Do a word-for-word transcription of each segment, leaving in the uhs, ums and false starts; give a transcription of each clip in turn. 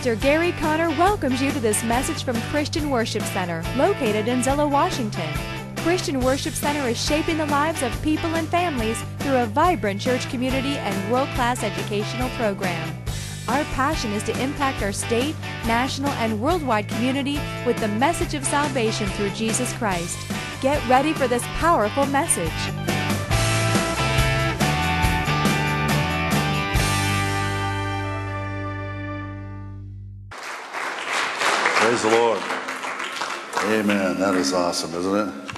Pastor Gary Conner welcomes you to this message from Christian Worship Center, located in Zillow, Washington. Christian Worship Center is shaping the lives of people and families through a vibrant church community and world-class educational program. Our passion is to impact our state, national, and worldwide community with the message of salvation through Jesus Christ. Get ready for this powerful message. Praise the Lord. Amen. That is awesome, isn't it?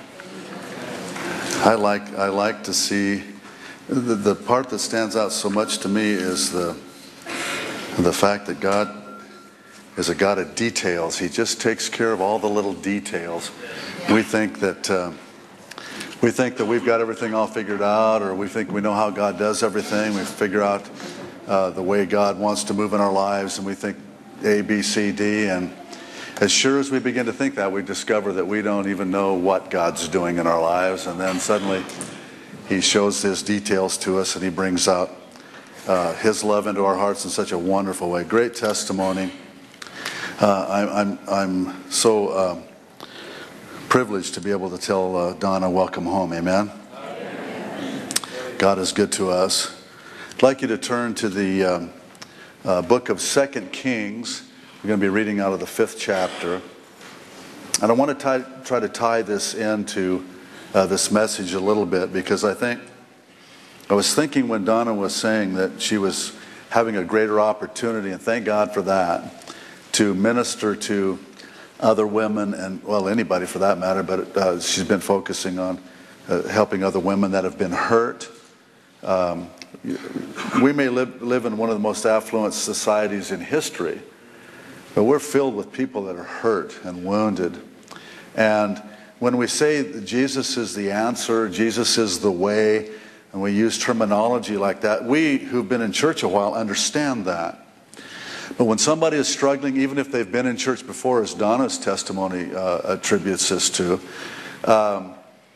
I like I like to see the, the part that stands out so much to me is the the fact that God is a God of details. He just takes care of all the little details. We think that uh, we think that we've got everything all figured out, or we think we know how God does everything. We figure out uh, the way God wants to move in our lives, and we think A, B, C, D, and as sure as we begin to think that, we discover that we don't even know what God's doing in our lives, and then suddenly He shows His details to us, and He brings out uh, His love into our hearts in such a wonderful way. Great testimony. Uh, I, I'm I'm so uh, privileged to be able to tell uh, Donna, welcome home. Amen? Amen. God is good to us. I'd like you to turn to the um, uh, book of Second Kings. We're going to be reading out of the fifth chapter. And I want to tie, try to tie this into uh, this message a little bit, because I think, I was thinking when Donna was saying that she was having a greater opportunity, and thank God for that, to minister to other women, and well, anybody for that matter, but uh, she's been focusing on uh, helping other women that have been hurt. Um, we may live, live in one of the most affluent societies in history, but we're filled with people that are hurt and wounded. And when we say that Jesus is the answer, Jesus is the way, and we use terminology like that, we who've been in church a while understand that. But when somebody is struggling, even if they've been in church before, as Donna's testimony uh, attributes this to, um,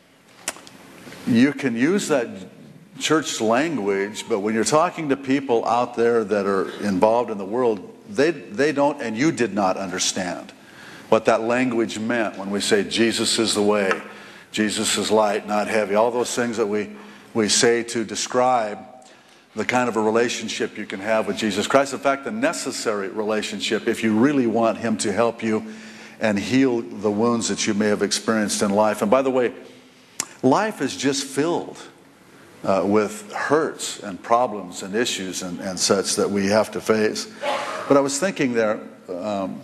you can use that church language, but when you're talking to people out there that are involved in the world, They they don't, and you did not understand what that language meant when we say Jesus is the way, Jesus is light, not heavy. All those things that we, we say to describe the kind of a relationship you can have with Jesus Christ. In fact, the necessary relationship if you really want Him to help you and heal the wounds that you may have experienced in life. And by the way, life is just filled Uh, with hurts and problems and issues and, and such that we have to face. But I was thinking there, um,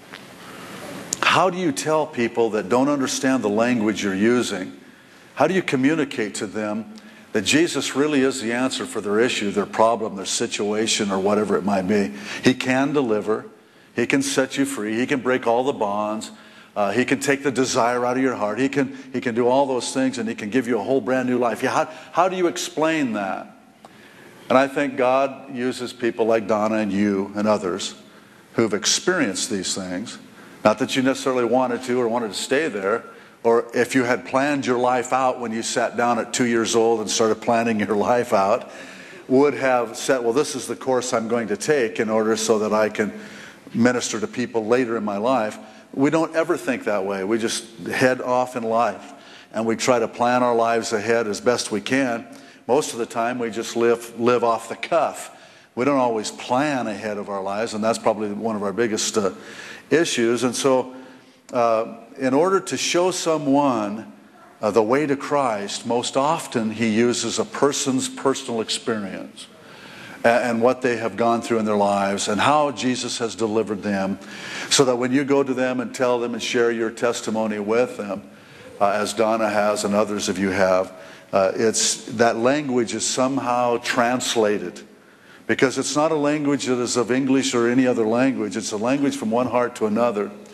how do you tell people that don't understand the language you're using, how do you communicate to them that Jesus really is the answer for their issue, their problem, their situation, or whatever it might be? He can deliver. He can set you free. He can break all the bonds. Uh, he can take the desire out of your heart. He can he can do all those things, and He can give you a whole brand new life. Yeah, how, how do you explain that? And I think God uses people like Donna and you and others who've experienced these things. Not that you necessarily wanted to or wanted to stay there, or if you had planned your life out when you sat down at two years old and started planning your life out, would have said, well, this is the course I'm going to take in order so that I can minister to people later in my life. We don't ever think that way. We just head off in life, and we try to plan our lives ahead as best we can. Most of the time, we just live live off the cuff. We don't always plan ahead of our lives, and that's probably one of our biggest uh, issues. And so, uh, in order to show someone uh, the way to Christ, most often He uses a person's personal experience and what they have gone through in their lives and how Jesus has delivered them, so that when you go to them and tell them and share your testimony with them, uh, as Donna has and others of you have, uh, it's that language is somehow translated, because it's not a language that is of English or any other language. It's a language from one heart to another.